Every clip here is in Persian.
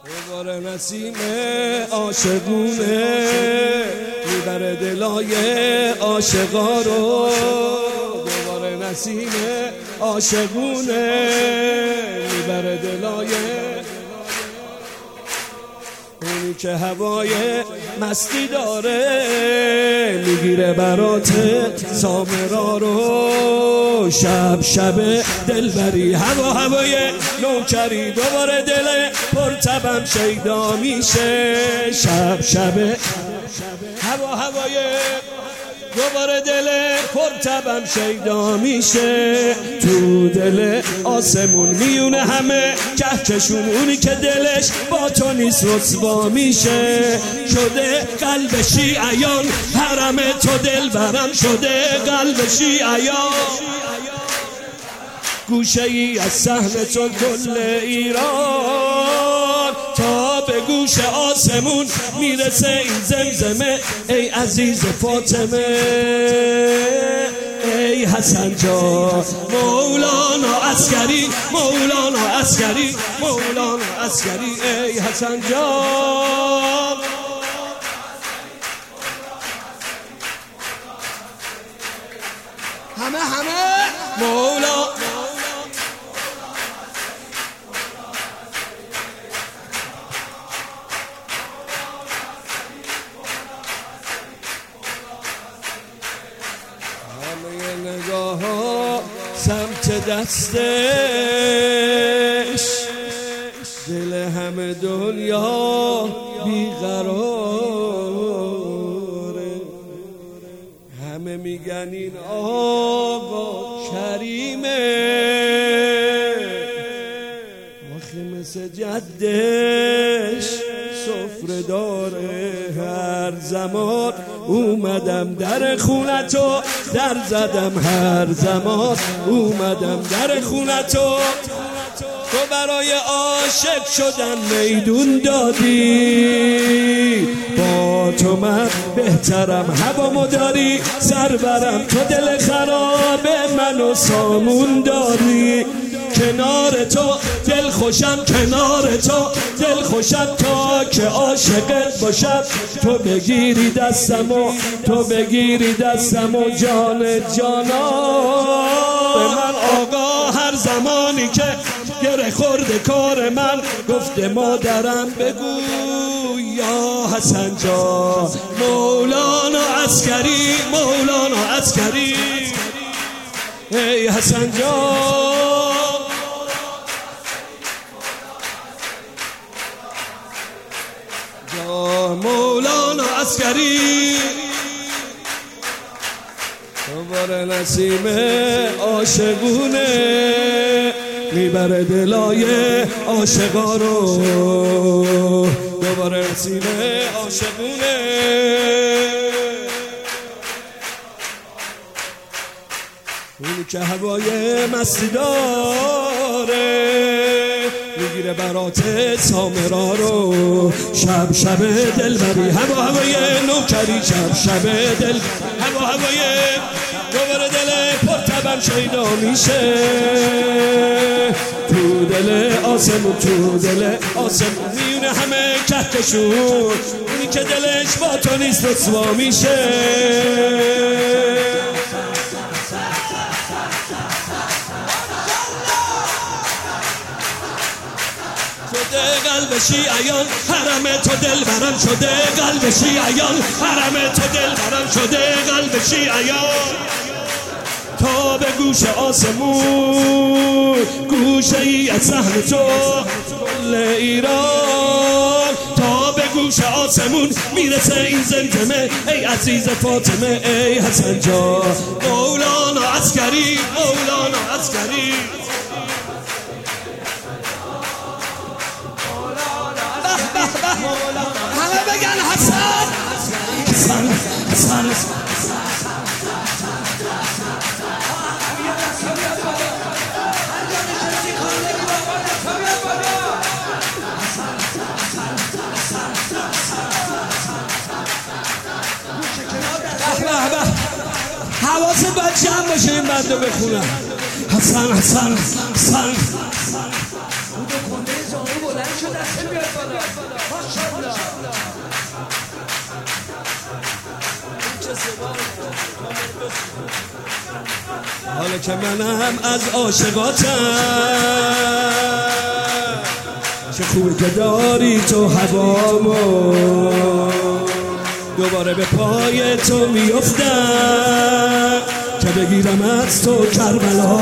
دوباره نسیم عاشقونه میبره دلای عاشقا رو. دوباره نسیم عاشقونه میبره دلای اونی که هوای مستی داره میگیره برات سامرا رو. شب شب دلبری هوای نوکری دوباره دل پرتبم شیدا میشه. شب شب هوای دوباره دل پرتبم شیدا میشه. تو دل آسمون میونه همه کهکشون اونی که دلش با تو نیست رسوا میشه. شده قلب شیعیان حرم تو دل برم شده قلب شیعیان. گوشه ای از صحن تو کل ایران تا به گوش آسمون میرسه این زمزمه. ای عزیز فاطمه ای حسن جان مولانا عسکری مولانا عسکری مولانا عسکری ای حسن جان. همه مولا نگاه ها سمت دستش دل همه دنیا بیقراره. همه میگن این آقا کریمه آخه مثل جدش سفره داره. هر زمان اومدم در خونتو در زدم هر زمان اومدم در خونتو. تو برای عاشق شدن میدون دادی با تو من بهترم هوامو داری سربرم تو دل خراب منو سامون داری. کنار تو دل خوشم کنار تو دل خوشم تا که عاشقت باشم. تو بگیری دستمو تو بگیری دستمو جان جانا. به من آقا هر زمانی که گره خورده کار من گفته مادرم بگو یا حسن جان مولانا عسکری مولانا عسکری ای حسن جان. مولانا عسکری دوباره نسیم عاشقونه میبره دلای عاشقا رو. دوباره نسیم عاشقونه اونی که هوای مستی داره میگیره برات سامرا رو. شب شب دلبری هوای نوکری شب شب دل هوای دوباره دل پرتبم شیدا میشه. تو دل آسمون تو دل آسمون میونه همه کهکشون اونی که دلش با تو نیست رسوا میشه. شده قلب شیعیان حرم تو دل برم شده قلب شیعیان حرم تو دل برم شده قلب شیعیان. تا به گوش آسمون گوشه ای از صحن تو کل ایران تا به گوش آسمون میرسه این زمزمه. ای عزیز فاطمه ای حسن جان مولانا عسکری مولانا عسکری. همه بگن حسن حسن حسن حواست باید جمع باشه این بنده بخونم. حسن حسن حسن بود و کنده زانو بلند شده حالا که منم از عاشقاتم چه خوبه که داری تو هوامو دوباره به پای تو میافتم که بگیرم از تو کربلا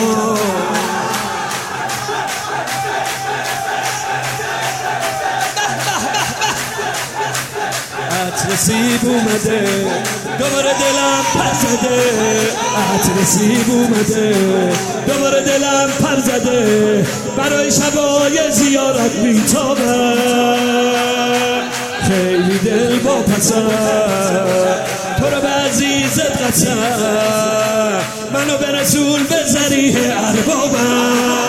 عطر سیب اومده دوباره دلم پر زده عطر سیب اومده دوباره دلم پر زده برای شبای زیارت بیتابه خیلی دل با پسر تو رو به عزیزت قسم منو به رسول به ذریح اربابم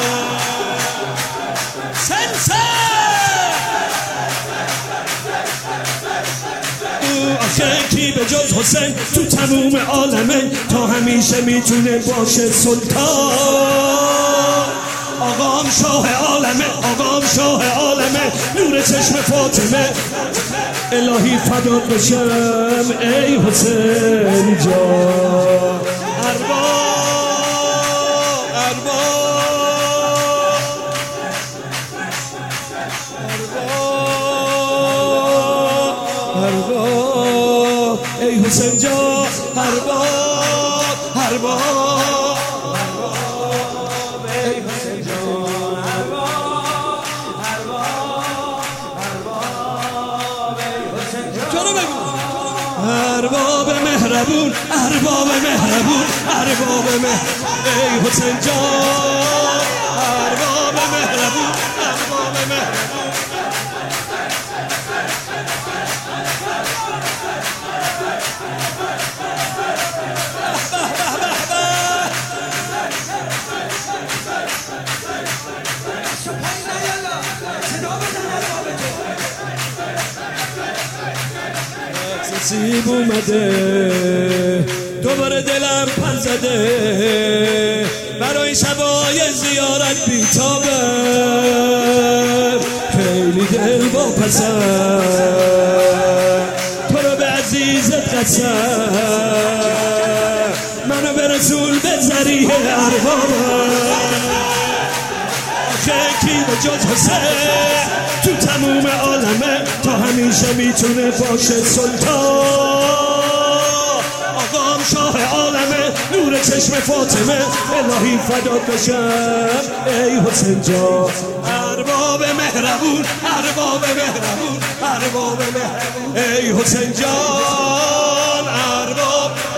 آخه کی به جز حسین تو تموم عالمه تا همیشه میتونه باشه سلطان آقام شاه عالمه آقام شاه عالمه نور چشم فاطمه الهی فدات بشم ای حسین جان ای حسین جان هر باب ای حسین جان هر باب ای حسین جان تو رو بگو ارباب مهربون ارباب مهربون ارباب مهربون ای حسین جان ارباب مهربون ارباب مهربون سیب اومده دوباره دلم پر زده برای شبای زیارت بیتابم خیلی دل با پسر تو رو به عزیزت قسم منو به رسول به ذریح اربابم آخه کی به جز حسین تو تموم عالمه تا همیشه میتونه باشه سلطان آقام شاه عالمه نور چشم فاطمه الهی فدات بشم ای حسین جان ارباب مهربون ارباب مهربون ارباب مهربون ای حسین جان ارباب